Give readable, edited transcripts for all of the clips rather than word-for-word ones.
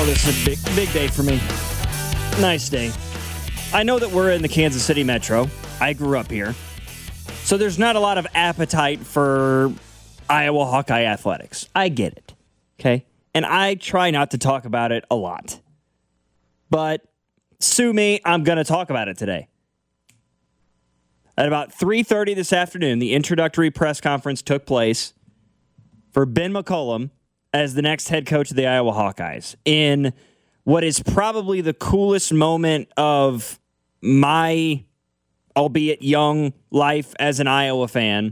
this is a big day for me. Nice day. I know that we're in the Kansas City Metro. I grew up here. So there's not a lot of appetite for Iowa Hawkeye athletics. I get it. Okay? And I try not to talk about it a lot. But sue me, I'm going to talk about it today. At about 3:30 this afternoon, the introductory press conference took place for Ben McCollum as the next head coach of the Iowa Hawkeyes in what is probably the coolest moment of my, albeit young, life as an Iowa fan.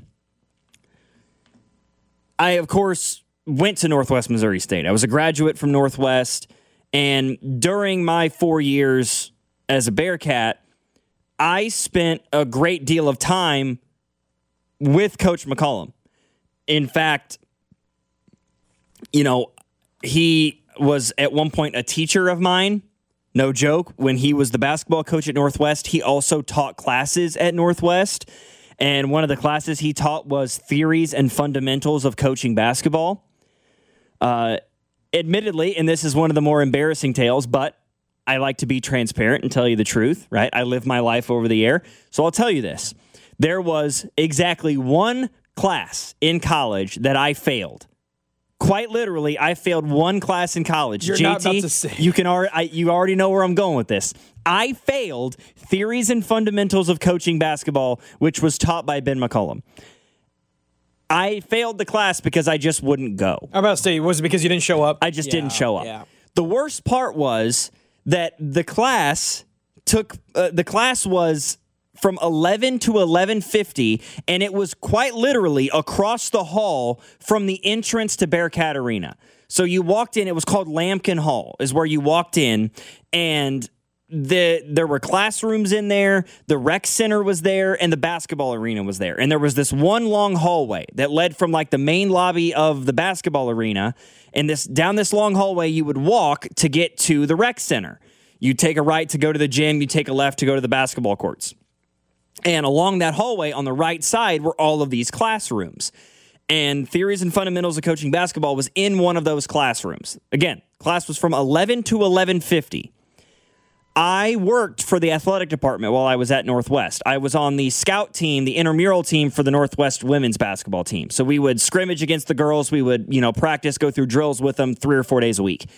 I, of course, went to Northwest Missouri State. I was a graduate from Northwest, and during my 4 years as a Bearcat, I spent a great deal of time with Coach McCollum. In fact, he was at one point a teacher of mine. No joke. When he was the basketball coach at Northwest, he also taught classes at Northwest. And one of the classes he taught was Theories and Fundamentals of Coaching Basketball. Admittedly, and this is one of the more embarrassing tales, but I like to be transparent and tell you the truth, right? I live my life over the air. So I'll tell you this. There was exactly one class in college that I failed. Quite literally, I failed one class in college. You're JT, not about to say. You already know where I'm going with this. I failed Theories and Fundamentals of Coaching Basketball, which was taught by Ben McCollum. I failed the class because I just wouldn't go. I'm about to say, was it because you didn't show up? I just didn't show up. Yeah. The worst part was that the class was from 11 to 11:50, and it was quite literally across the hall from the entrance to Bearcat Arena. So you walked in, it was called Lampkin Hall, is where you walked in, and there were classrooms in there, the rec center was there, and the basketball arena was there. And there was this one long hallway that led from like the main lobby of the basketball arena, and down this long hallway you would walk to get to the rec center. You take a right to go to the gym, you take a left to go to the basketball courts. And along that hallway on the right side were all of these classrooms. And Theories and Fundamentals of Coaching Basketball was in one of those classrooms. Again, class was from 11 to 11:50. I worked for the athletic department while I was at Northwest. I was on the scout team, the intramural team for the Northwest women's basketball team. So we would scrimmage against the girls. We would, practice, go through drills with them 3 or 4 days a week.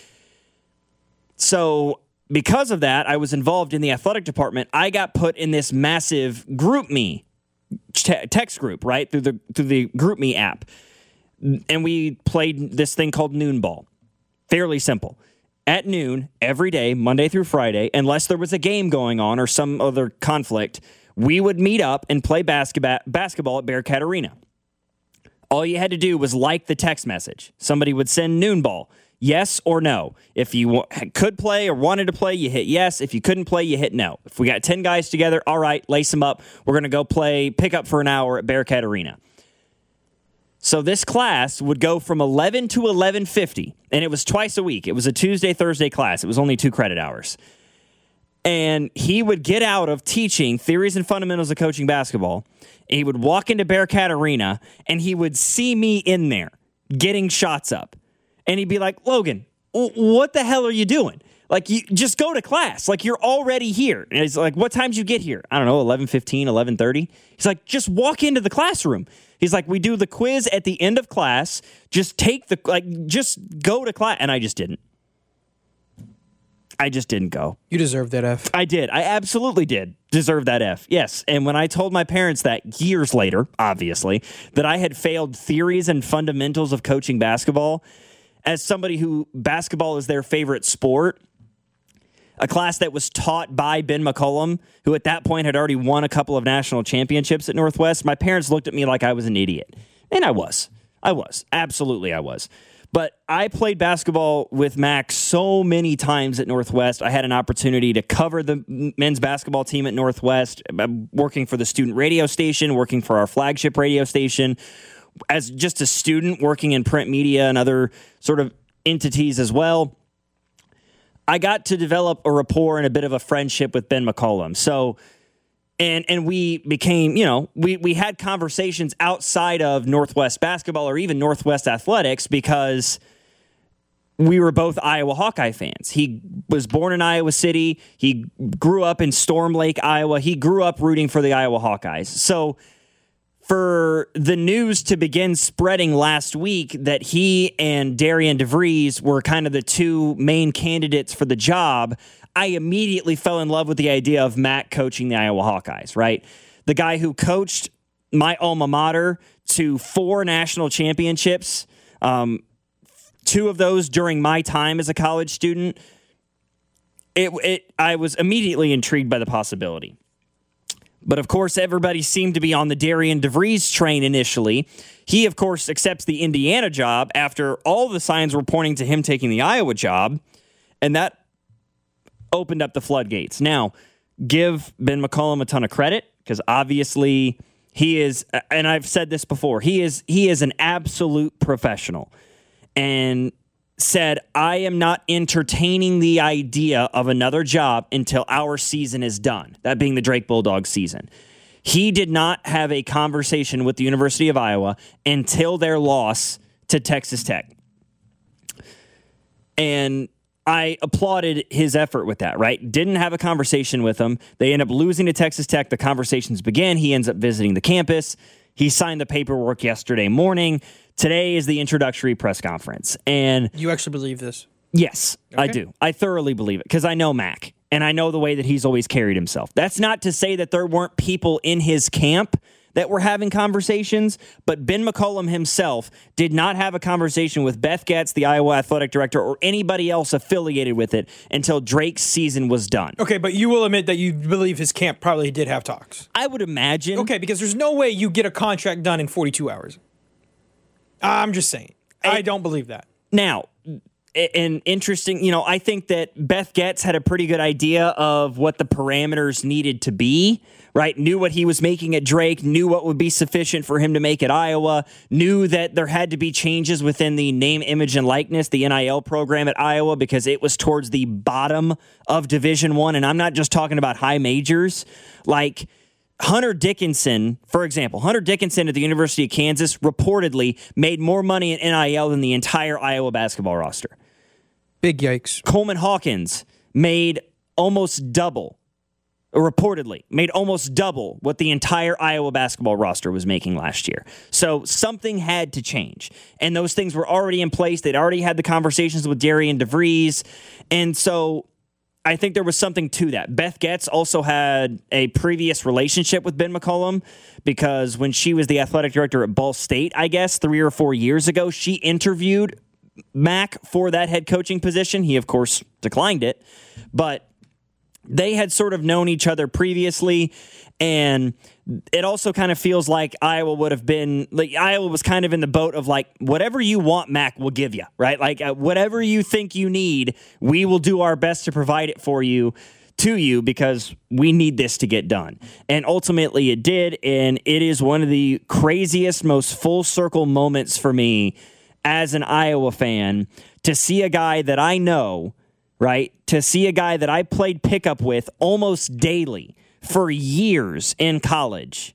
So because of that, I was involved in the athletic department. I got put in this massive GroupMe text group, right, through the GroupMe app. And we played this thing called Noon Ball. Fairly simple. At noon, every day, Monday through Friday, unless there was a game going on or some other conflict, we would meet up and play basketball at Bearcat Arena. All you had to do was like the text message. Somebody would send Noon Ball, yes or no. If you could play or wanted to play, you hit yes. If you couldn't play, you hit no. If we got 10 guys together, all right, lace them up. We're going to go play pickup for an hour at Bearcat Arena. So this class would go from 11 to 11:50, and it was twice a week. It was a Tuesday, Thursday class. It was only 2 credit hours. And he would get out of teaching Theories and Fundamentals of Coaching Basketball, and he would walk into Bearcat Arena, and he would see me in there getting shots up. And he'd be like, Logan, what the hell are you doing? Like, you just go to class. Like, you're already here. And he's like, what time did you get here? I don't know, 11:15, 11:30. He's like, just walk into the classroom. He's like, we do the quiz at the end of class. Just just go to class. And I just didn't. I just didn't go. You deserve that F. I did. I absolutely did deserve that F. Yes. And when I told my parents that years later, obviously, that I had failed Theories and Fundamentals of Coaching Basketball, as somebody who basketball is their favorite sport, a class that was taught by Ben McCollum, who at that point had already won a couple of national championships at Northwest, my parents looked at me like I was an idiot. And I was. Absolutely I was. But I played basketball with Max so many times at Northwest. I had an opportunity to cover the men's basketball team at Northwest, working for the student radio station, working for our flagship radio station, as just a student working in print media and other sort of entities as well. I got to develop a rapport and a bit of a friendship with Ben McCollum. So, and we became, we had conversations outside of Northwest basketball or even Northwest athletics because we were both Iowa Hawkeye fans. He was born in Iowa City. He grew up in Storm Lake, Iowa. He grew up rooting for the Iowa Hawkeyes. So for the news to begin spreading last week that he and Darian DeVries were kind of the two main candidates for the job, I immediately fell in love with the idea of Mac coaching the Iowa Hawkeyes, right? The guy who coached my alma mater to 4 national championships, 2 of those during my time as a college student. I was immediately intrigued by the possibility. But of course, everybody seemed to be on the Darian DeVries train initially. He, of course, accepts the Indiana job after all the signs were pointing to him taking the Iowa job, and that opened up the floodgates. Now, give Ben McCollum a ton of credit, because obviously he is, and I've said this before, he is an absolute professional. And said, I am not entertaining the idea of another job until our season is done, that being the Drake Bulldogs season. He did not have a conversation with the University of Iowa until their loss to Texas Tech. And I applauded his effort with that, right? Didn't have a conversation with them. They end up losing to Texas Tech. The conversations begin. He ends up visiting the campus. He signed the paperwork yesterday morning. Today is the introductory press conference. And you actually believe this? Yes, okay. I do. I thoroughly believe it because I know Mac and I know the way that he's always carried himself. That's not to say that there weren't people in his camp that were having conversations, but Ben McCollum himself did not have a conversation with Beth Goetz, the Iowa athletic director, or anybody else affiliated with it until Drake's season was done. Okay, but you will admit that you believe his camp probably did have talks. I would imagine. Okay, because there's no way you get a contract done in 42 hours. I'm just saying. I don't believe that. Now, and interesting, I think that Beth Goetz had a pretty good idea of what the parameters needed to be, right? Knew what he was making at Drake, knew what would be sufficient for him to make at Iowa, knew that there had to be changes within the name, image, and likeness, the NIL program at Iowa, because it was towards the bottom of Division I. And I'm not just talking about high majors. Like Hunter Dickinson, for example, Hunter Dickinson at the University of Kansas reportedly made more money in NIL than the entire Iowa basketball roster. Big yikes. Coleman Hawkins made almost double, reportedly, made almost double what the entire Iowa basketball roster was making last year. So something had to change. And those things were already in place. They'd already had the conversations with Darian DeVries. And so I think there was something to that. Beth Goetz also had a previous relationship with Ben McCollum because when she was the athletic director at Ball State, I guess, 3 or 4 years ago, she interviewed Mac for that head coaching position. He, of course, declined it, but they had sort of known each other previously, and it also kind of feels like Iowa would have been, like Iowa was kind of in the boat of like, whatever you want, Mac will give you, right? Like whatever you think you need, we will do our best to provide it for you, to you, because we need this to get done. And ultimately it did, and it is one of the craziest, most full circle moments for me as an Iowa fan to see a guy that I know, right? To see a guy that I played pickup with almost daily for years in college,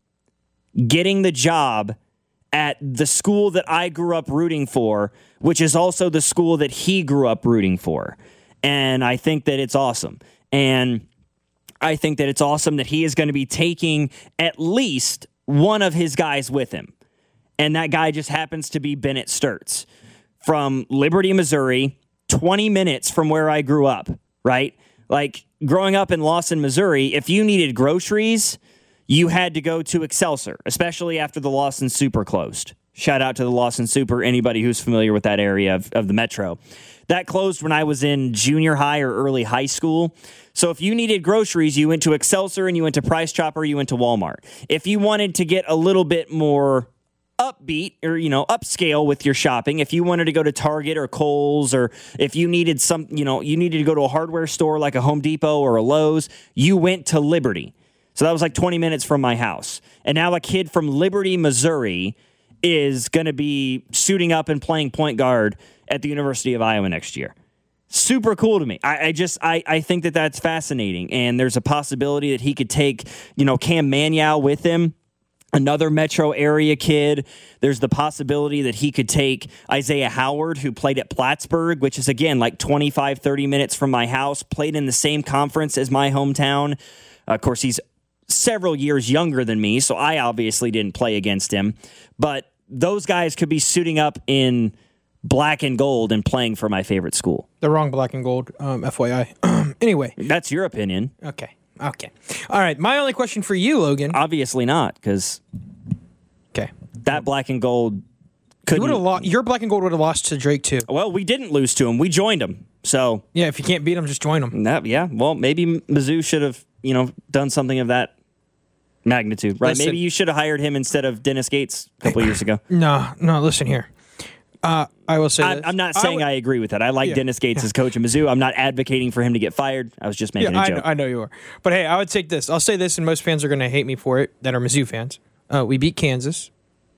getting the job at the school that I grew up rooting for, which is also the school that he grew up rooting for. And I think that it's awesome. And I think that it's awesome that he is going to be taking at least one of his guys with him. And that guy just happens to be Bennett Sturtz from Liberty, Missouri, 20 minutes from where I grew up, right? Like growing up in Lawson, Missouri, if you needed groceries, you had to go to Excelsior, especially after the Lawson Super closed. Shout out to the Lawson Super, anybody who's familiar with that area of the metro. That closed when I was in junior high or early high school. So if you needed groceries, you went to Excelsior and you went to Price Chopper, you went to Walmart. If you wanted to get a little bit more upbeat or, upscale with your shopping, if you wanted to go to Target or Kohl's, or if you needed you needed to go to a hardware store like a Home Depot or a Lowe's, you went to Liberty. So that was like 20 minutes from my house. And now a kid from Liberty, Missouri is going to be suiting up and playing point guard at the University of Iowa next year. Super cool to me. I think that that's fascinating. And there's a possibility that he could take, Cam Manyow with him. another metro area kid. There's the possibility that he could take Isaiah Howard, who played at Plattsburgh, which is, again, like 25, 30 minutes from my house, played in the same conference as my hometown. Of course, he's several years younger than me, so I obviously didn't play against him. But those guys could be suiting up in black and gold and playing for my favorite school. The wrong black and gold, FYI. Anyway. That's your opinion. Okay. All right. My only question for you, Logan. Obviously not, because that black and gold couldn't. Your black and gold would have lost to Drake, too. Well, we didn't lose to him. We joined him. So yeah, if you can't beat him, just join him. Well, maybe Mizzou should have, done something of that magnitude, right? Listen, maybe you should have hired him instead of Dennis Gates a couple years ago. No, listen here. I will say this. I'm not saying I agree with that. I like Dennis Gates as coach of Mizzou. I'm not advocating for him to get fired. I was just making a joke. I know you are. But hey, I would take this. I'll say this, and most fans are going to hate me for it that are Mizzou fans. We beat Kansas.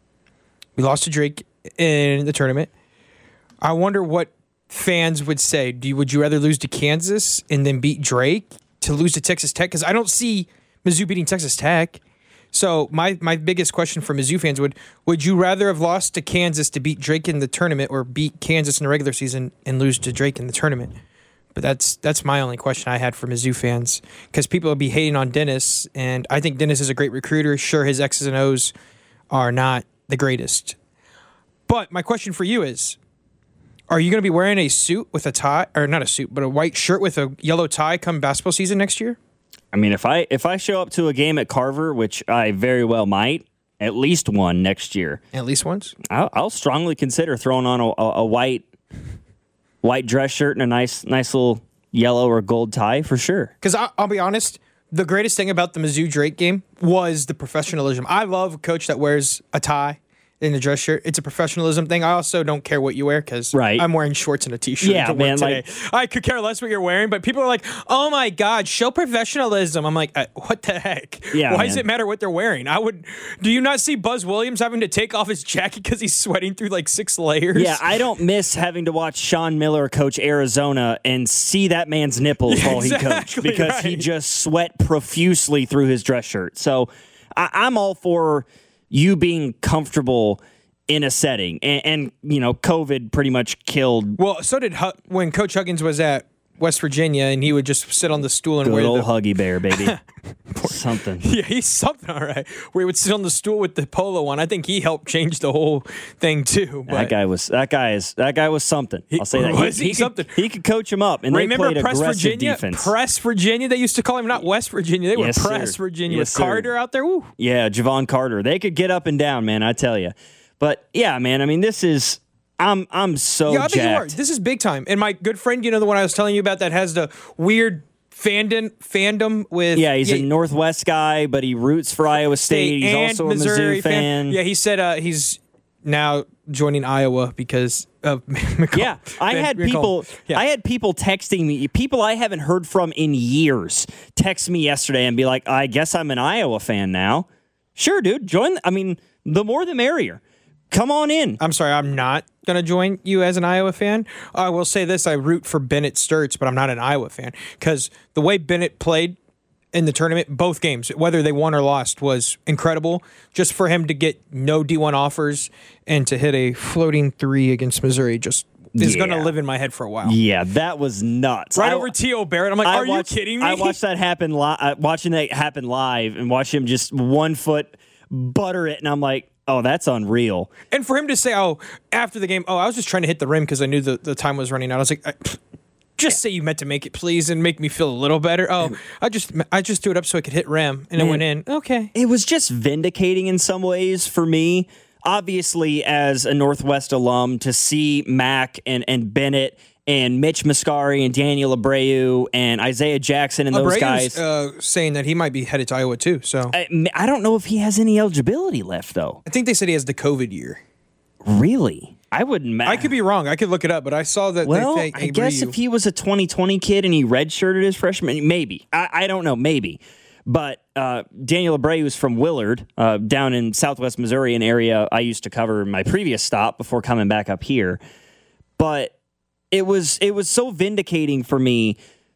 We lost to Drake in the tournament. I wonder what fans would say. Would you rather lose to Kansas and then beat Drake to lose to Texas Tech? Because I don't see Mizzou beating Texas Tech. So my biggest question for Mizzou fans would you rather have lost to Kansas to beat Drake in the tournament or beat Kansas in the regular season and lose to Drake in the tournament? But that's my only question I had for Mizzou fans, because people will be hating on Dennis, and I think Dennis is a great recruiter. Sure, his X's and O's are not the greatest. But my question for you is, are you going to be wearing a suit with a tie, or not a suit, but a white shirt with a yellow tie come basketball season next year? I mean, if I show up to a game at Carver, which I very well might, at least one next year. At least once? I'll strongly consider throwing on a white dress shirt and a nice little yellow or gold tie for sure. Because I'll be honest, the greatest thing about the Mizzou Drake game was the professionalism. I love a coach that wears a tie in the dress shirt. It's a professionalism thing. I also don't care what you wear, because I'm wearing shorts and a t-shirt. Yeah, man. Today. I could care less what you're wearing, but people are like, "Oh my God, show professionalism." I'm like, what the heck? Yeah, why does it matter what they're wearing? Do you not see Buzz Williams having to take off his jacket because he's sweating through like 6 layers? Yeah, I don't miss having to watch Sean Miller coach Arizona and see that man's nipples while he coached, because he just sweat profusely through his dress shirt. So I'm all for you being comfortable in a setting, and COVID pretty much killed. Well, so did when Coach Huggins was at West Virginia, and he would just sit on the stool and wear old Huggy Bear, baby. Something. Yeah, he's something, all right. Where he would sit on the stool with the polo on. I think he helped change the whole thing too. But that guy was something. I'll say that. He something. He could coach him up, and remember they played Press aggressive Virginia? defense. Press Virginia, they used to call him, not West Virginia. They were Press Virginia with Carter out there. Woo. Yeah, Javon Carter. They could get up and down, man. I tell you. But yeah, man. I mean, this is. I'm so jacked. You are. This is big time. And my good friend, the one I was telling you about that has the weird fandom with. Yeah, he's a Northwest guy, but he roots for Iowa State. He's also a Missouri fan. Yeah, he said he's now joining Iowa because of McCall. Yeah, I had people texting me, people I haven't heard from in years, text me yesterday and be like, "I guess I'm an Iowa fan now." Sure, dude, join. I mean, the more the merrier. Come on in. I'm sorry, I'm not going to join you as an Iowa fan. I will say this, I root for Bennett Sturts, but I'm not an Iowa fan, because the way Bennett played in the tournament, both games, whether they won or lost, was incredible. Just for him to get no D1 offers and to hit a floating 3 against Missouri just is going to live in my head for a while. Yeah, that was nuts. Right over T.O. Barrett. I'm like, are you kidding me? I watched that happen watching that happen live and watch him just 1 foot butter it, and I'm like, oh, that's unreal. And for him to say, after the game, I was just trying to hit the rim because I knew the time was running out. I was like, just say you meant to make it, please, and make me feel a little better. I just threw it up so I could hit rim, and it went in. Okay. It was just vindicating in some ways for me. Obviously, as a Northwest alum, to see Mac and Bennett and Mitch Mascari and Daniel Abreu and Isaiah Jackson and those guys saying that he might be headed to Iowa too. So I don't know if he has any eligibility left, though. I think they said he has the COVID year. Really? I wouldn't. I could be wrong. I could look it up, but I saw that. Well, I guess if he was a 2020 kid and he redshirted his freshman, maybe. I don't know, maybe. But Daniel Abreu is from Willard, down in Southwest Missouri, an area I used to cover in my previous stop before coming back up here. But it was so vindicating for me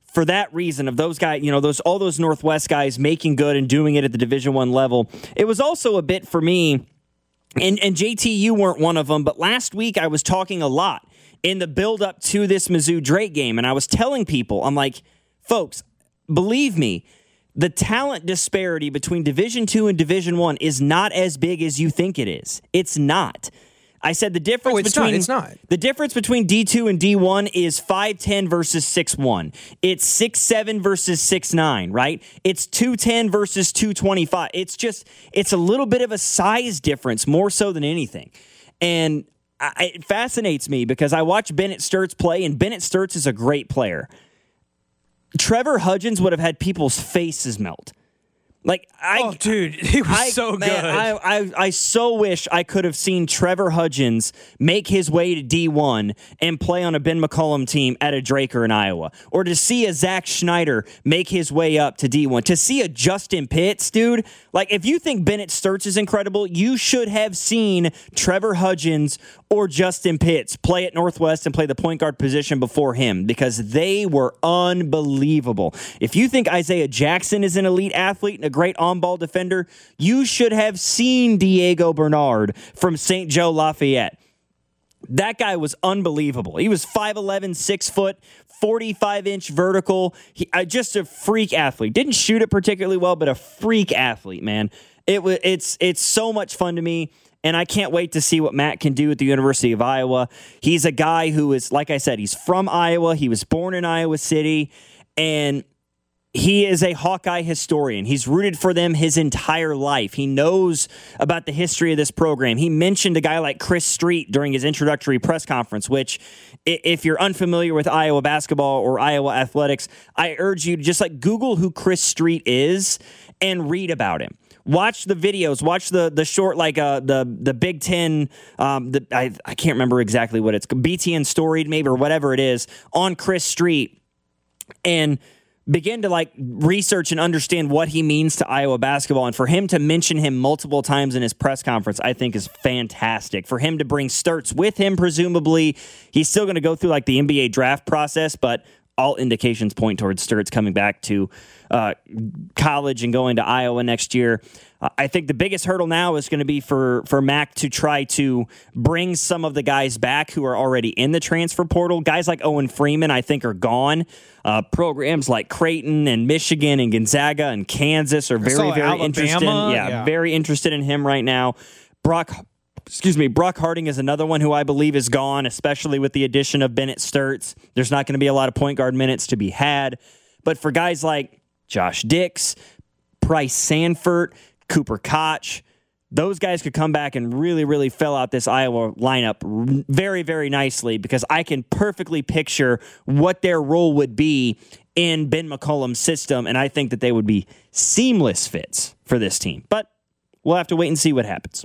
for that reason of those guys, all those Northwest guys making good and doing it at the Division I level. It was also a bit for me, and JT, you weren't one of them, but last week I was talking a lot in the build-up to this Mizzou-Drake game, and I was telling people, I'm like, folks, believe me, the talent disparity between Division II and Division I is not as big as you think it is. It's not. I said the difference it's not. The difference between D2 and D1 is 5'10 versus 6'1. It's 6'7 versus 6'9, right? It's 210 versus 225. It's a little bit of a size difference more so than anything. And it fascinates me because I watch Bennett Sturts play, and Bennett Sturts is a great player. Trevor Hudgens would have had people's faces melt. Dude, he was so good. I so wish I could have seen Trevor Hudgens make his way to D1 and play on a Ben McCollum team at a Draker in Iowa. Or to see a Zach Schneider make his way up to D1. To see a Justin Pitts, dude. If you think Bennett Sturts is incredible, you should have seen Trevor Hudgens or Justin Pitts play at Northwest and play the point guard position before him, because they were unbelievable. If you think Isaiah Jackson is an elite athlete and a great on-ball defender, you should have seen Diego Bernard from St. Joe Lafayette. That guy was unbelievable. He was 5'11", 6 foot, 45-inch vertical. Just a freak athlete. Didn't shoot it particularly well, but a freak athlete, man. It's so much fun to me. And I can't wait to see what Matt can do at the University of Iowa. He's a guy who is, like I said, he's from Iowa. He was born in Iowa City, and he is a Hawkeye historian. He's rooted for them his entire life. He knows about the history of this program. He mentioned a guy like Chris Street during his introductory press conference, which, if you're unfamiliar with Iowa basketball or Iowa athletics, I urge you to just Google who Chris Street is and read about him. Watch the videos. Watch the short, the Big Ten. I can't remember exactly what it's BTN Storied maybe, or whatever it is, on Chris Street, and begin to research and understand what he means to Iowa basketball. And for him to mention him multiple times in his press conference, I think is fantastic. For him to bring Sturts with him, presumably he's still going to go through the NBA draft process, but all indications point towards Sturts coming back to college and going to Iowa next year. I think the biggest hurdle now is going to be for Mac to try to bring some of the guys back who are already in the transfer portal. Guys like Owen Freeman, I think, are gone. Programs like Creighton and Michigan and Gonzaga and Kansas are very, very Alabama, interested. Yeah, very interested in him right now. Brock Harding is another one who I believe is gone, especially with the addition of Bennett Sturts. There's not going to be a lot of point guard minutes to be had. But for guys like Josh Dix, Bryce Sanford, Cooper Koch, those guys could come back and really, really fill out this Iowa lineup very, very nicely, because I can perfectly picture what their role would be in Ben McCollum's system, and I think that they would be seamless fits for this team. But we'll have to wait and see what happens.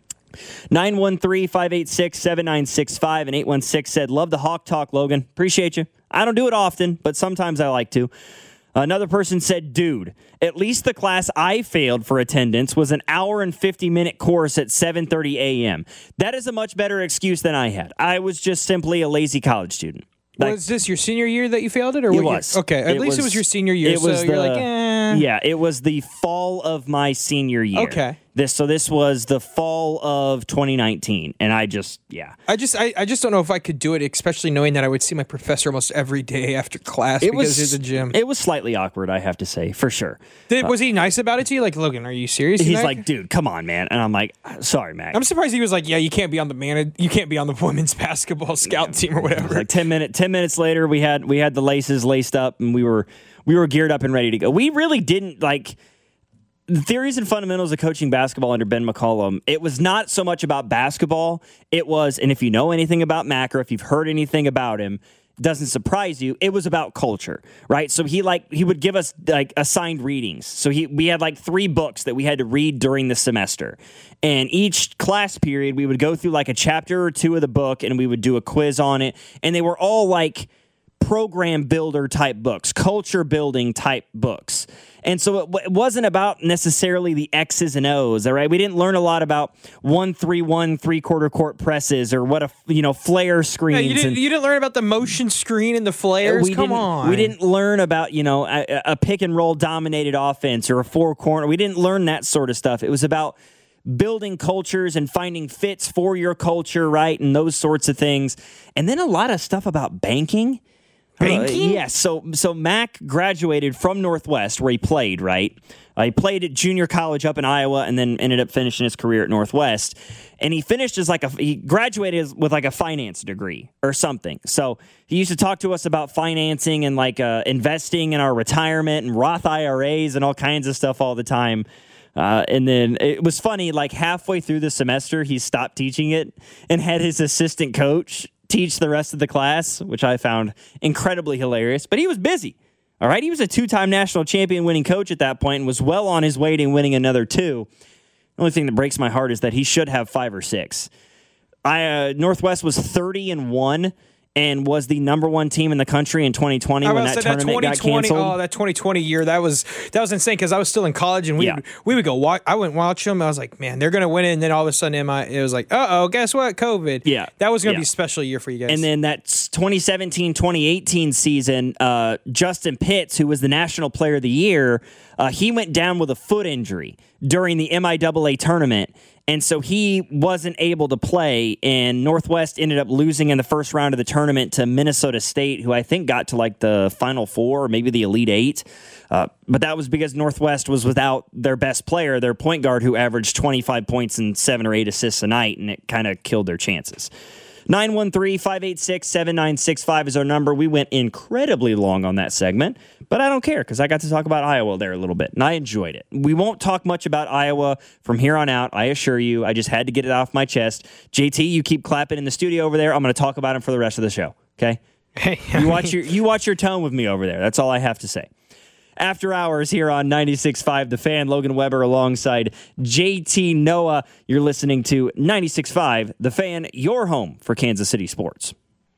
913-586-7965 and 816 said, love the Hawk Talk, Logan. Appreciate you. I don't do it often, but sometimes I like to. Another person said, dude, at least the class I failed for attendance was an hour and 50-minute course at 7:30 a.m. That is a much better excuse than I had. I was just simply a lazy college student. Was this your senior year that you failed it? Or it was. Okay, at least it was your senior year, so you're like, eh. Yeah, it was the fall of my senior year. Okay. This was the fall of 2019, and I just don't know if I could do it, especially knowing that I would see my professor almost every day after class because he's a gym. It was slightly awkward, I have to say, for sure. Was he nice about it to you? Like, Logan, are you serious? He's like, dude, come on, man, and I'm like, sorry, Mac. I'm surprised he was like, yeah, you can't be on the women's basketball scout team or whatever. Like 10 minutes later, we had the laces laced up, and we were geared up and ready to go. We really didn't the theories and fundamentals of coaching basketball under Ben McCollum. It was not so much about basketball. It was, and if you know anything about Mac, or if you've heard anything about him, it doesn't surprise you. It was about culture, right? So he would give us assigned readings. So we had 3 books that we had to read during the semester, and each class period we would go through a chapter or 2 of the book, and we would do a quiz on it, and they were all program builder type books, culture building type books. And so it wasn't about necessarily the X's and O's, all right? We didn't learn a lot about 1-3-1 3/4 court presses or what flare screens. Yeah, you didn't learn about the motion screen and the flares. Come on. We didn't learn about a pick and roll dominated offense or a four corner. We didn't learn that sort of stuff. It was about building cultures and finding fits for your culture, right? And those sorts of things. And then a lot of stuff about banking. Banking? Yes. So Mac graduated from Northwest, where he played, right? He played at junior college up in Iowa and then ended up finishing his career at Northwest. And he finished he graduated with like a finance degree or something. So he used to talk to us about financing and investing in our retirement and Roth IRAs and all kinds of stuff all the time. And then it was funny, like halfway through the semester, he stopped teaching it and had his assistant coach teach the rest of the class, which I found incredibly hilarious. But he was busy. All right. He was a 2-time national champion winning coach at that point and was well on his way to winning another 2. The only thing that breaks my heart is that he should have 5 or 6. Northwest was 30-1 and was the number 1 team in the country in 2020 when that tournament got canceled. Oh, that 2020 year, that was insane because I was still in college and we would go watch. I went watch them. I was like, man, they're gonna win it. And then all of a sudden, it was like, guess what? COVID. Yeah, that was gonna be a special year for you guys. And then that 2017-2018 season, Justin Pitts, who was the National Player of the Year, he went down with a foot injury during the MIAA tournament. And so he wasn't able to play, and Northwest ended up losing in the first round of the tournament to Minnesota State, who I think got to like the Final Four or maybe the Elite Eight. But that was because Northwest was without their best player, their point guard, who averaged 25 points and 7 or 8 assists a night, and it kind of killed their chances. 913-586-7965 is our number. We went incredibly long on that segment, but I don't care because I got to talk about Iowa there a little bit, and I enjoyed it. We won't talk much about Iowa from here on out, I assure you. I just had to get it off my chest. JT, you keep clapping in the studio over there. I'm going to talk about him for the rest of the show, okay? Hey, you watch your tone with me over there. That's all I have to say. After Hours here on 96.5 The Fan. Logan Weber alongside JT Noah. You're listening to 96.5 The Fan, your home for Kansas City sports.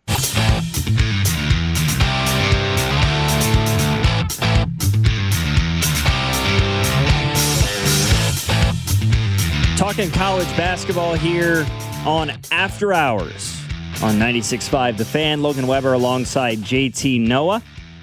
Talking college basketball here on After Hours on 96.5 The Fan. Logan Weber alongside JT Noah.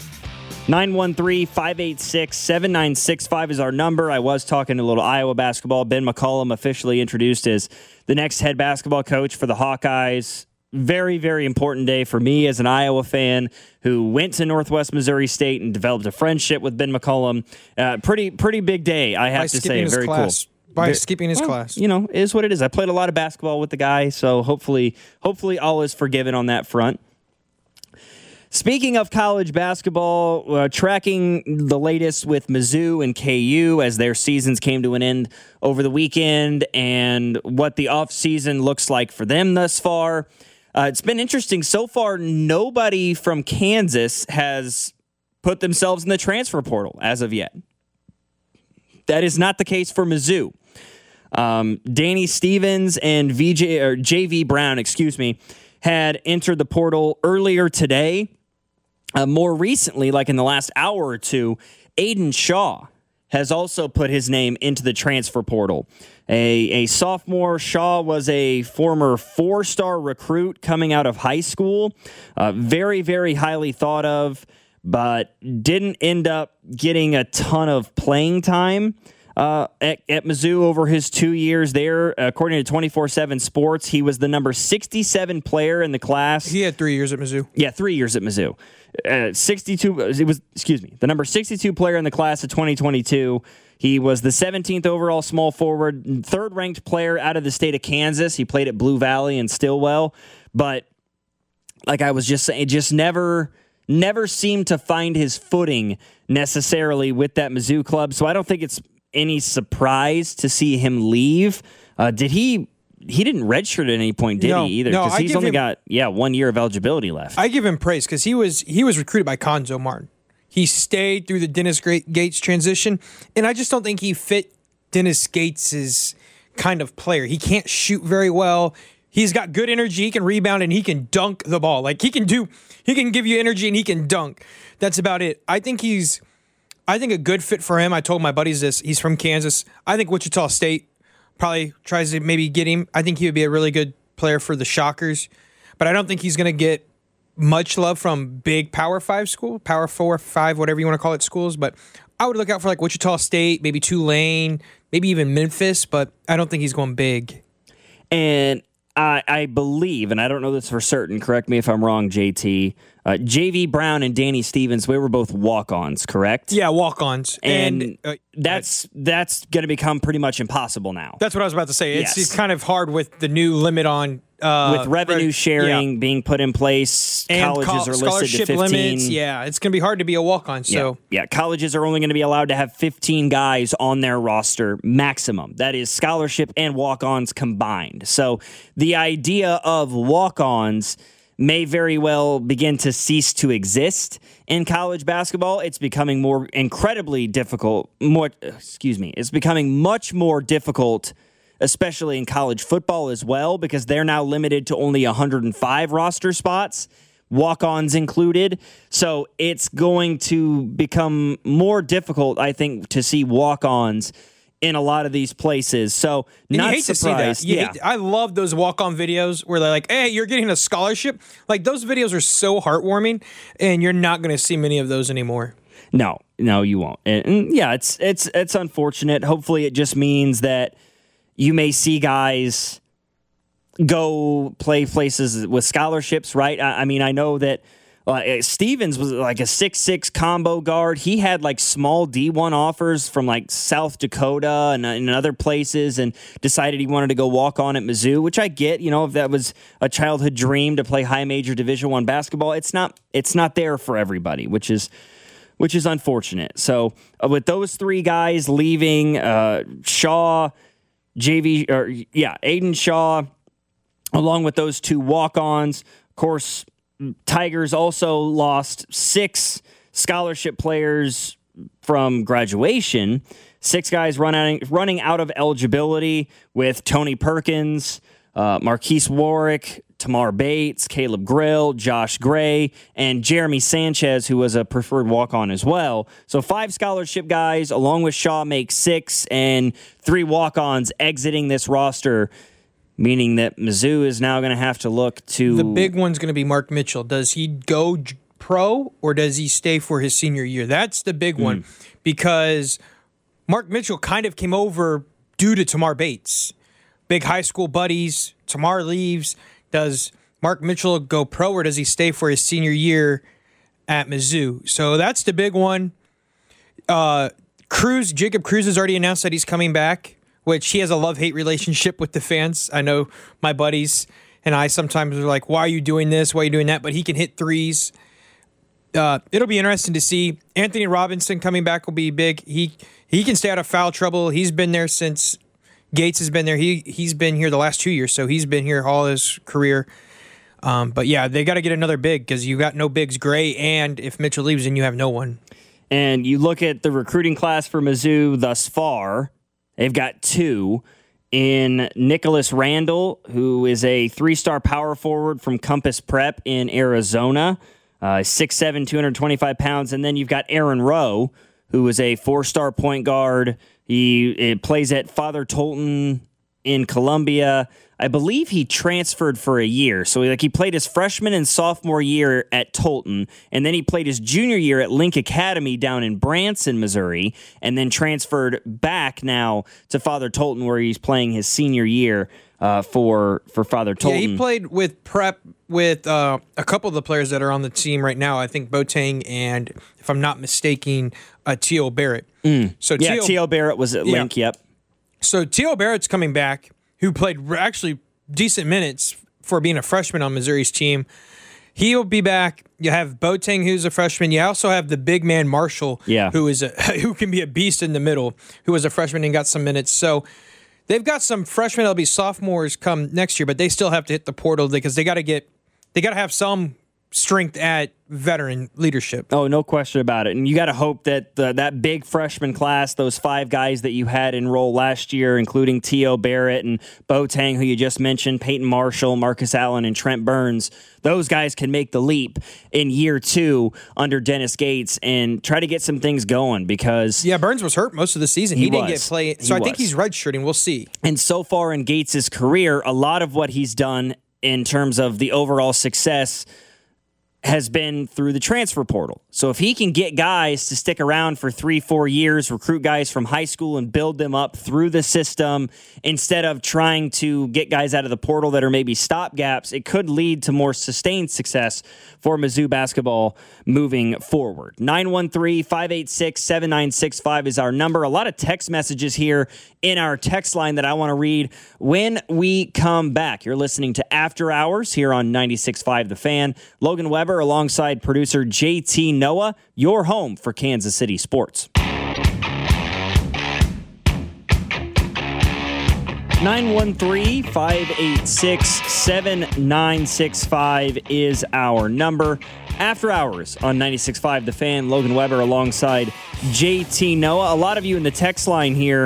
913-586-7965 is our number. I was talking a little Iowa basketball. Ben McCollum officially introduced as the next head basketball coach for the Hawkeyes. Very, very important day for me as an Iowa fan who went to Northwest Missouri State and developed a friendship with Ben McCollum. Pretty big day, I have to say. Very cool. By skipping his class. It is what it is. I played a lot of basketball with the guy, so hopefully all is forgiven on that front. Speaking of college basketball, tracking the latest with Mizzou and KU as their seasons came to an end over the weekend and what the offseason looks like for them thus far. It's been interesting. So far, nobody from Kansas has put themselves in the transfer portal as of yet. That is not the case for Mizzou. Danny Stevens and JV Brown, had entered the portal earlier today. More recently, like in the last hour or two, Aiden Shaw has also put his name into the transfer portal. A sophomore, Shaw was a former 4-star recruit coming out of high school. Very, very highly thought of, but didn't end up getting a ton of playing time at Mizzou over his 2 years there. According to 24/7 Sports, he was the number 67 player in the class. He had 3 years at Mizzou. Yeah, 3 years at Mizzou. The number 62 player in the class of 2022. He was the 17th overall small forward, third-ranked player out of the state of Kansas. He played at Blue Valley and Stillwell, but like I was just saying, just never seemed to find his footing necessarily with that Mizzou club. So I don't think it's any surprise to see him leave. He didn't redshirt at any point, did he, either? Because he's only got 1 year of eligibility left. I give him praise because he was recruited by Conzo Martin. He stayed through the Dennis Gates transition, and I just don't think he fit Dennis Gates' kind of player. He can't shoot very well. He's got good energy. He can rebound and he can dunk the ball. Like he can give you energy and he can dunk. That's about it. I think a good fit for him. I told my buddies this. He's from Kansas. I think Wichita State probably tries to maybe get him. I think he would be a really good player for the Shockers, but I don't think he's going to get much love from big Power 5 school, Power 4, 5, whatever you want to call it schools. But I would look out for like Wichita State, maybe Tulane, maybe even Memphis, but I don't think he's going big. And I believe, and I don't know this for certain, correct me if I'm wrong, JT, J.V. Brown and Danny Stevens, we were both walk-ons, correct? Yeah, walk-ons. And that's going to become pretty much impossible now. That's what I was about to say. Yes. It's kind of hard with the new limit on... with revenue sharing being put in place, and colleges are listed to 15. Limits. Yeah, it's going to be hard to be a walk-on. So yeah, colleges are only going to be allowed to have 15 guys on their roster maximum. That is scholarship and walk-ons combined. So the idea of walk-ons may very well begin to cease to exist in college basketball. It's becoming incredibly difficult. It's becoming much more difficult, especially in college football as well, because they're now limited to only 105 roster spots, walk-ons included. So it's going to become more difficult, I think, to see walk-ons in a lot of these places. So not surprised. I love those walk-on videos where they're like, hey, you're getting a scholarship. Like, those videos are so heartwarming, and you're not going to see many of those anymore. No, you won't. And yeah, it's unfortunate. Hopefully it just means that you may see guys go play places with scholarships, right? I mean, I know that Stevens was like a 6'6" combo guard. He had like small D1 offers from like South Dakota and other places, and decided he wanted to go walk on at Mizzou, which I get. You know, if that was a childhood dream to play high major Division I basketball, it's not there for everybody, which is unfortunate. So with those three guys leaving, Shaw, Aiden Shaw, along with those two walk-ons. Of course, Tigers also lost 6 scholarship players from graduation. 6 guys running out of eligibility, with Tony Perkins, Marquise Warwick, Tamar Bates, Caleb Grill, Josh Gray, and Jeremy Sanchez, who was a preferred walk-on as well. So 5 scholarship guys, along with Shaw, make 6, and 3 walk-ons exiting this roster, meaning that Mizzou is now going to have to look to... The big one's going to be Mark Mitchell. Does he go pro, or does he stay for his senior year? That's the big one, because Mark Mitchell kind of came over due to Tamar Bates. Big high school buddies. Tamar leaves. Does Mark Mitchell go pro, or does he stay for his senior year at Mizzou? So that's the big one. Jacob Cruz has already announced that he's coming back, which he has a love-hate relationship with the fans. I know my buddies and I sometimes are like, why are you doing this? Why are you doing that? But he can hit threes. It'll be interesting to see. Anthony Robinson coming back will be big. He can stay out of foul trouble. He's been there since Gates has been there. He's been here the last 2 years, so he's been here all his career. But yeah, they got to get another big, because you got no bigs. Gray, and if Mitchell leaves, then you have no one. And you look at the recruiting class for Mizzou thus far, they've got 2 in Nicholas Randall, who is a 3-star power forward from Compass Prep in Arizona, 6'7", 225 pounds. And then you've got Aaron Rowe, who is a 4-star point guard. He plays at Father Tolton in Columbia. I believe he transferred for a year. So he played his freshman and sophomore year at Tolton, and then he played his junior year at Link Academy down in Branson, Missouri, and then transferred back now to Father Tolton, where he's playing his senior year for Father Tolton. Yeah, he played with Prep with a couple of the players that are on the team right now. I think Boateng and, if I'm not mistaken, T.O. Barrett. So T.O. Barrett was at Link, yep. So T.O. Barrett's coming back, who played actually decent minutes for being a freshman on Missouri's team. He'll be back. You have Boateng, who's a freshman. You also have the big man Marshall, who can be a beast in the middle, who was a freshman and got some minutes. So they've got some freshmen that'll be sophomores come next year, but they still have to hit the portal, because they got to have some strength at veteran leadership. Oh, no question about it. And you got to hope that that big freshman class, those 5 guys that you had enroll last year, including T.O. Barrett and Boateng, who you just mentioned, Peyton Marshall, Marcus Allen, and Trent Burns, those guys can make the leap in year 2 under Dennis Gates and try to get some things going because... Yeah, Burns was hurt most of the season. He didn't get play. So I think he's redshirting. We'll see. And so far in Gates' career, a lot of what he's done in terms of the overall success has been through the transfer portal. So if he can get guys to stick around for 3-4 years, recruit guys from high school and build them up through the system instead of trying to get guys out of the portal that are maybe stopgaps, it could lead to more sustained success for Mizzou basketball moving forward. 913-586-7965 is our number. A lot of text messages here in our text line that I want to read when we come back. You're listening to After Hours here on 96.5 The Fan. Logan Weber alongside producer JT Noah, your home for Kansas City sports. 913-586-7965 is our number. After Hours on 96.5 The Fan. Logan Weber alongside JT Noah. A lot of you in the text line here.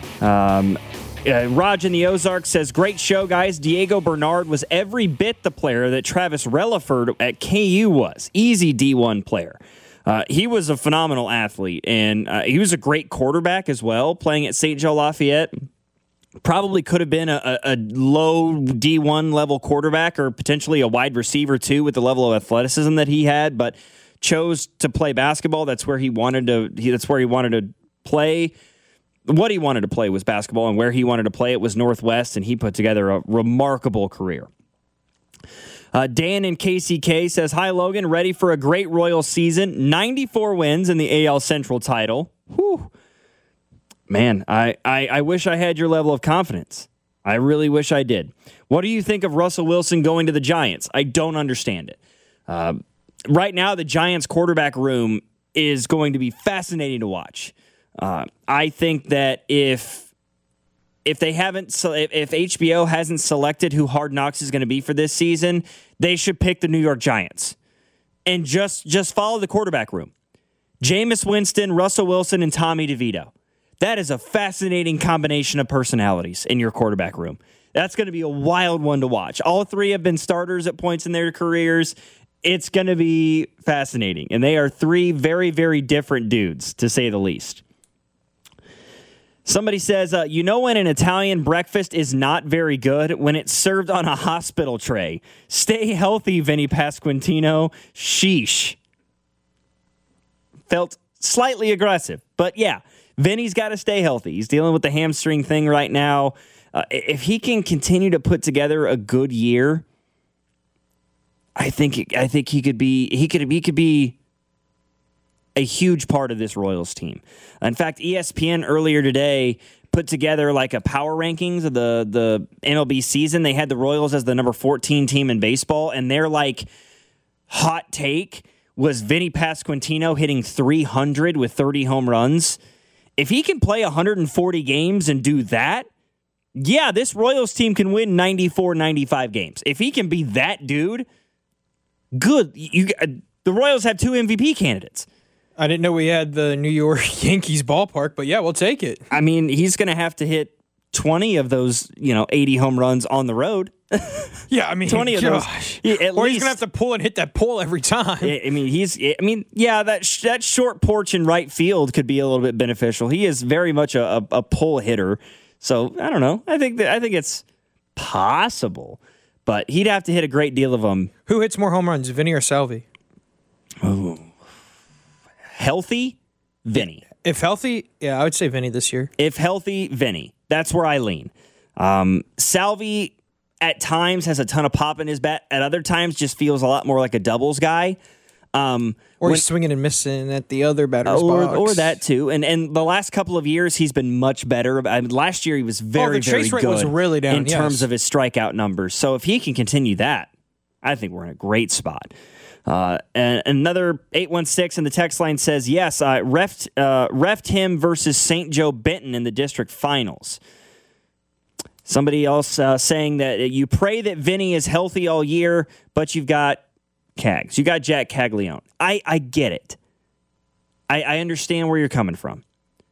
Raj in the Ozarks says, great show, guys. Diego Bernard was every bit the player that Travis Relaford at KU was. Easy D1 player. He was a phenomenal athlete, and he was a great quarterback as well, playing at St. Joe Lafayette. Probably could have been a low D1 level quarterback or potentially a wide receiver too with the level of athleticism that he had, but chose to play basketball. That's where he wanted to play. What he wanted to play was basketball, and where he wanted to play it was Northwest, and he put together a remarkable career. Dan in KCK says, hi, Logan. Ready for a great Royals season. 94 wins in the AL Central title. Whew. Man, I wish I had your level of confidence. I really wish I did. What do you think of Russell Wilson going to the Giants? I don't understand it. Right now, the Giants quarterback room is going to be fascinating to watch. I think that if HBO hasn't selected who Hard Knocks is going to be for this season, they should pick the New York Giants and just follow the quarterback room. Jameis Winston, Russell Wilson, and Tommy DeVito. That is a fascinating combination of personalities in your quarterback room. That's going to be a wild one to watch. All 3 have been starters at points in their careers. It's going to be fascinating. And they are 3 very, very different dudes, to say the least. Somebody says, you know when an Italian breakfast is not very good? When it's served on a hospital tray. Stay healthy, Vinny Pasquantino. Sheesh. Felt slightly aggressive, but yeah. Vinny's got to stay healthy. He's dealing with the hamstring thing right now. If he can continue to put together a good year, I think he could be a huge part of this Royals team. In fact, ESPN earlier today put together like a power rankings of the MLB season. They had the Royals as the number 14 team in baseball, and their like hot take was Vinny Pasquantino hitting 300 with 30 home runs. If he can play 140 games and do that, yeah, this Royals team can win 94, 95 games. If he can be that dude, good. The Royals have 2 MVP candidates. I didn't know we had the New York Yankees ballpark, but yeah, we'll take it. I mean, he's going to have to hit 20 of those, 80 home runs on the road. Yeah, I mean, 20 of those. Yeah, he's going to have to pull and hit that pole every time. That short porch in right field could be a little bit beneficial. He is very much a pull hitter. So, I don't know. I think it's possible, but he'd have to hit a great deal of them. Who hits more home runs, Vinny or Salvi? Oh. Healthy, Vinny. If healthy, yeah, I would say Vinny this year. If healthy, Vinny. That's where I lean. Salvi at times has a ton of pop in his bat. At other times just feels a lot more like a doubles guy. Or he's swinging and missing at the other batter's box. Or that too. And the last couple of years, he's been much better. Last year, he was very, the chase very rate was really down, in terms of his strikeout numbers. So if he can continue that, I think we're in a great spot. And another 816 in the text line says, yes, refed him versus St. Joe Benton in the district finals. Somebody else saying that you pray that Vinny is healthy all year, but you've got Cags. You got Jack Caglione. I get it. I understand where you're coming from.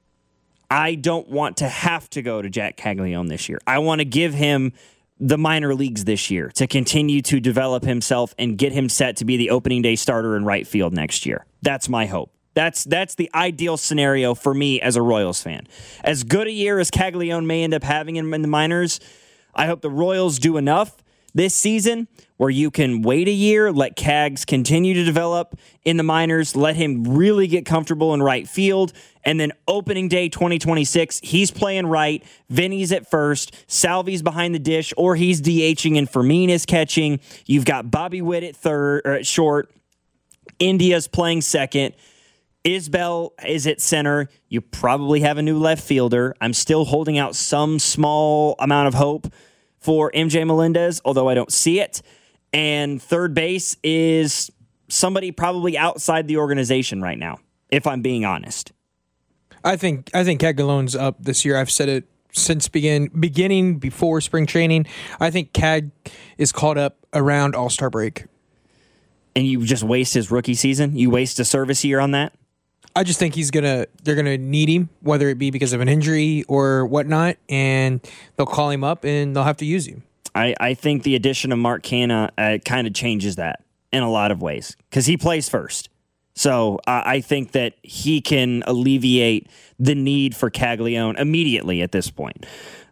I don't want to have to go to Jack Caglione this year. I want to give him the minor leagues this year to continue to develop himself and get him set to be the opening day starter in right field next year. That's my hope. That's the ideal scenario for me as a Royals fan. As good a year as Caglione may end up having in the minors, I hope the Royals do enough this season where you can wait a year, let Cags continue to develop in the minors, let him really get comfortable in right field, and then opening day 2026, he's playing right, Vinny's at first, Salvi's behind the dish, or he's DHing and Fermin is catching. You've got Bobby Witt at third or at short, India's playing second, Isbell is at center. You probably have a new left fielder. I'm still holding out some small amount of hope for MJ Melendez, although I don't see it. And third base is somebody probably outside the organization right now, if I'm being honest. I think Caglione's up this year. I've said it since beginning before spring training. I think Cag is caught up around All-Star break. And you just waste his rookie season? You waste a service year on that? I just think they're gonna need him, whether it be because of an injury or whatnot, and they'll call him up and they'll have to use him. I think the addition of Mark Canha kind of changes that in a lot of ways because he plays first. So I think that he can alleviate the need for Caglione immediately at this point.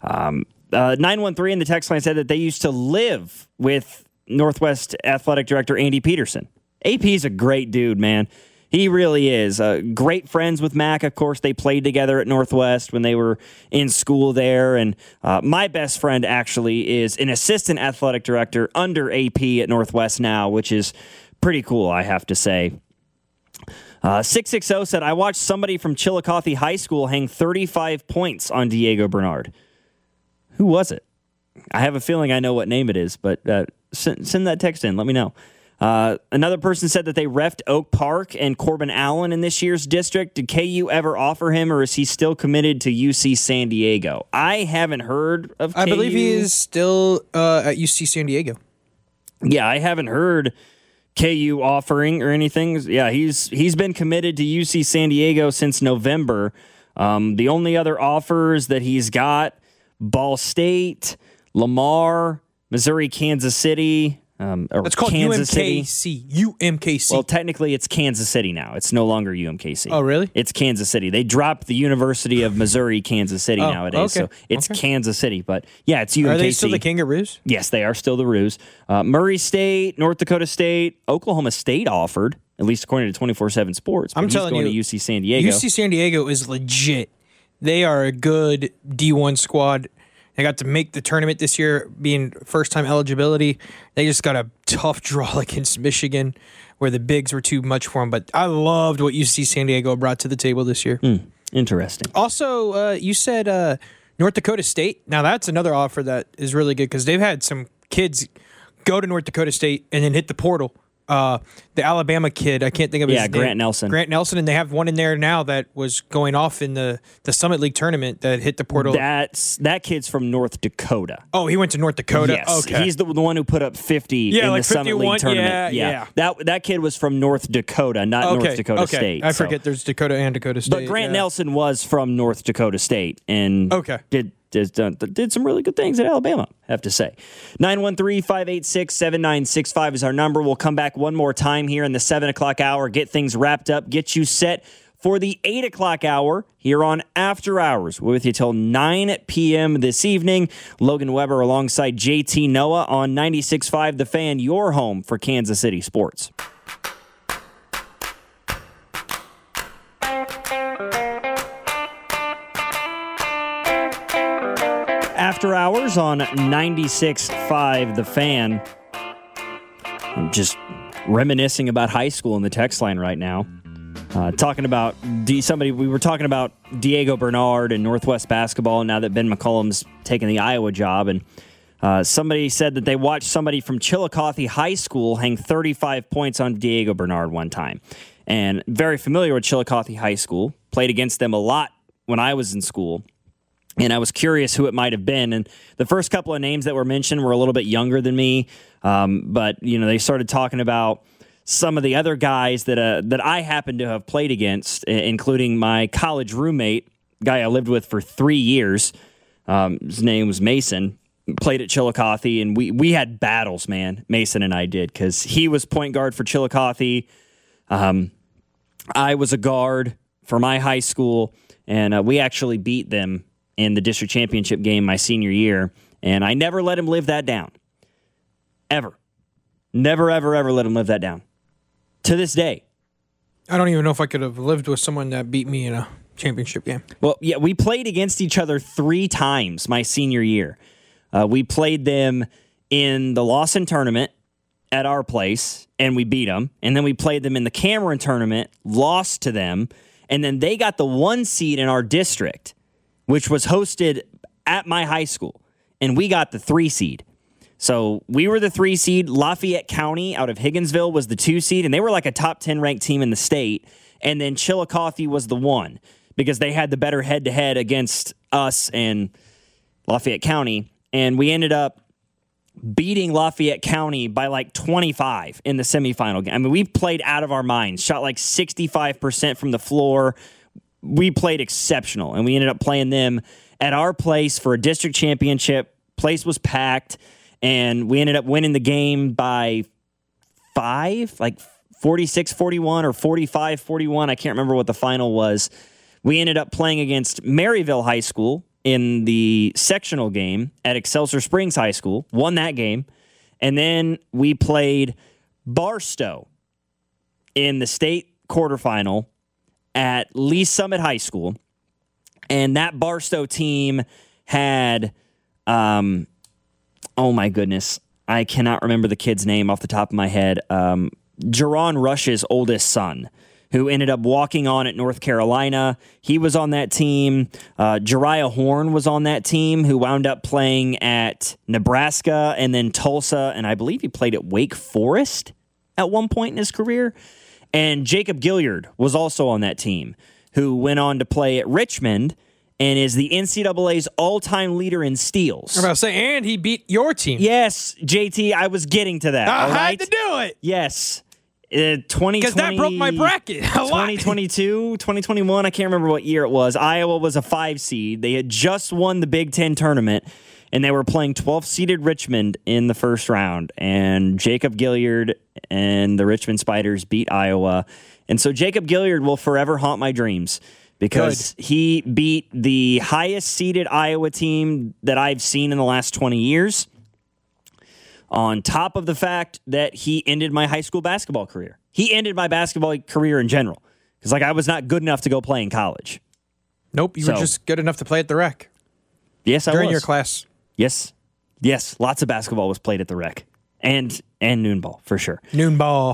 913 in the text line said that they used to live with Northwest Athletic Director Andy Peterson. AP's a great dude, man. He really is. Great friends with Mac, of course. They played together at Northwest when they were in school there. And my best friend actually is an assistant athletic director under AP at Northwest now, which is pretty cool, I have to say. 660 said, I watched somebody from Chillicothe High School hang 35 points on Diego Bernard. Who was it? I have a feeling I know what name it is, but send that text in. Let me know. Another person said that they reffed Oak Park and Corbin Allen in this year's district. Did KU ever offer him, or is he still committed to UC San Diego? I haven't heard of KU. I believe he is still at UC San Diego. Yeah, I haven't heard KU offering or anything. Yeah, he's been committed to UC San Diego since November. The only other offers that he's got, Ball State, Lamar, Missouri, Kansas City. It's called Kansas UMKC. City. UMKC. Well, technically, it's Kansas City now. It's no longer UMKC. Oh, really? It's Kansas City. They dropped the University of Missouri, Kansas City nowadays. Okay. So it's Kansas City. But yeah, it's UMKC. Are they still the Kangaroos? Yes, they are still the Roos. Murray State, North Dakota State, Oklahoma State offered, at least according to 24/7 Sports. But I'm telling going you, to UC San Diego. UC San Diego is legit. They are a good D1 squad. They got to make the tournament this year, being first-time eligibility. They just got a tough draw against Michigan, where the bigs were too much for them. But I loved what UC San Diego brought to the table this year. Interesting. Also, you said North Dakota State. Now, that's another offer that is really good because they've had some kids go to North Dakota State and then hit the portal. The Alabama kid, I can't think of his name. Grant Nelson. Grant Nelson, and they have one in there now that was going off in the Summit League tournament that hit the portal. That kid's from North Dakota. Oh, he went to North Dakota? Yes. Okay. He's the one who put up 50 in like the Summit League tournament. Yeah. That kid was from North Dakota, not North Dakota State. I forget there's Dakota and Dakota State. But Grant Nelson was from North Dakota State and did some really good things at Alabama, I have to say. 913-586-7965 is our number. We'll come back one more time here in the 7 o'clock hour, get things wrapped up, get you set for the 8 o'clock hour here on After Hours. We're with you till 9 p.m. this evening. Logan Weber alongside JT Noah on 96.5 The Fan, your home for Kansas City sports. After Hours on 96.5 The Fan. I'm just reminiscing about high school in the text line right now. Talking about we were talking about Diego Bernard and Northwest basketball now that Ben McCollum's taken the Iowa job. And somebody said that they watched somebody from Chillicothe High School hang 35 points on Diego Bernard one time. And very familiar with Chillicothe High School. Played against them a lot when I was in school. And I was curious who it might have been. And the first couple of names that were mentioned were a little bit younger than me. But, they started talking about some of the other guys that I happen to have played against, including my college roommate, guy I lived with for 3 years. His name was Mason. Played at Chillicothe, and we had battles, man. Mason and I did, because he was point guard for Chillicothe. I was a guard for my high school, and we actually beat them in the district championship game my senior year, and I never let him live that down. Ever. Never, ever, ever let him live that down. To this day. I don't even know if I could have lived with someone that beat me in a championship game. Well, yeah, we played against each other 3 times my senior year. We played them in the Lawson tournament at our place, and we beat them. And then we played them in the Cameron tournament, lost to them, and then they got the 1 seed in our district, which was hosted at my high school, and we got the 3 seed. So we were the 3 seed. Lafayette County out of Higginsville was the 2 seed, and they were like a top 10 ranked team in the state. And then Chillicothe was the 1 because they had the better head-to-head against us and Lafayette County. And we ended up beating Lafayette County by like 25 in the semifinal game. I mean, we played out of our minds, shot like 65% from the floor. We played exceptional, and we ended up playing them at our place for a district championship. Place was packed, and we ended up winning the game by 5, like 46-41 or 45-41. I can't remember what the final was. We ended up playing against Maryville High School in the sectional game at Excelsior Springs High School, won that game, and then we played Barstow in the state quarterfinal at Lee Summit High School, and that Barstow team had, oh my goodness, I cannot remember the kid's name off the top of my head, Jerron Rush's oldest son, who ended up walking on at North Carolina. He was on that team. Jariah Horn was on that team, who wound up playing at Nebraska and then Tulsa, and I believe he played at Wake Forest at one point in his career. And Jacob Gilliard was also on that team, who went on to play at Richmond and is the NCAA's all-time leader in steals. I'm about to say, and he beat your team. Yes, JT, I was getting to that. I had to do it. Yes. 2020, because that broke my bracket. 2022, 2021, I can't remember what year it was. Iowa was a 5 seed. They had just won the Big Ten tournament, and they were playing 12th-seeded Richmond in the first round. And Jacob Gilliard and the Richmond Spiders beat Iowa. And so Jacob Gilliard will forever haunt my dreams because he beat the highest-seeded Iowa team that I've seen in the last 20 years. On top of the fact that he ended my high school basketball career. He ended my basketball career in general. Because, I was not good enough to go play in college. Nope, you were just good enough to play at the rec. Yes, I was. During your class. Yes. Lots of basketball was played at the rec. And noon ball, for sure. Noon ball.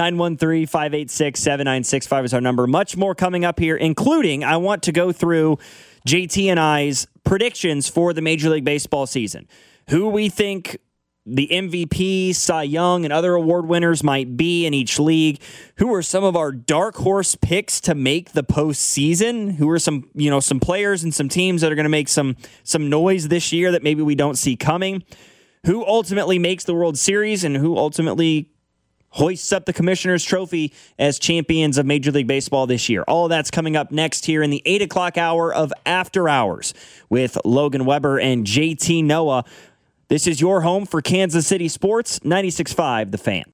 913-586-7965 is our number. Much more coming up here, including I want to go through JT and I's predictions for the Major League Baseball season. Who we think the MVP, Cy Young, and other award winners might be in each league. Who are some of our dark horse picks to make the postseason? Who are some players and some teams that are going to make some noise this year that maybe we don't see coming? Who ultimately makes the World Series and who ultimately hoists up the Commissioner's Trophy as champions of Major League Baseball this year? All of that's coming up next here in the 8 o'clock hour of After Hours with Logan Weber and JT Noah. This is your home for Kansas City Sports, 96.5 The Fan.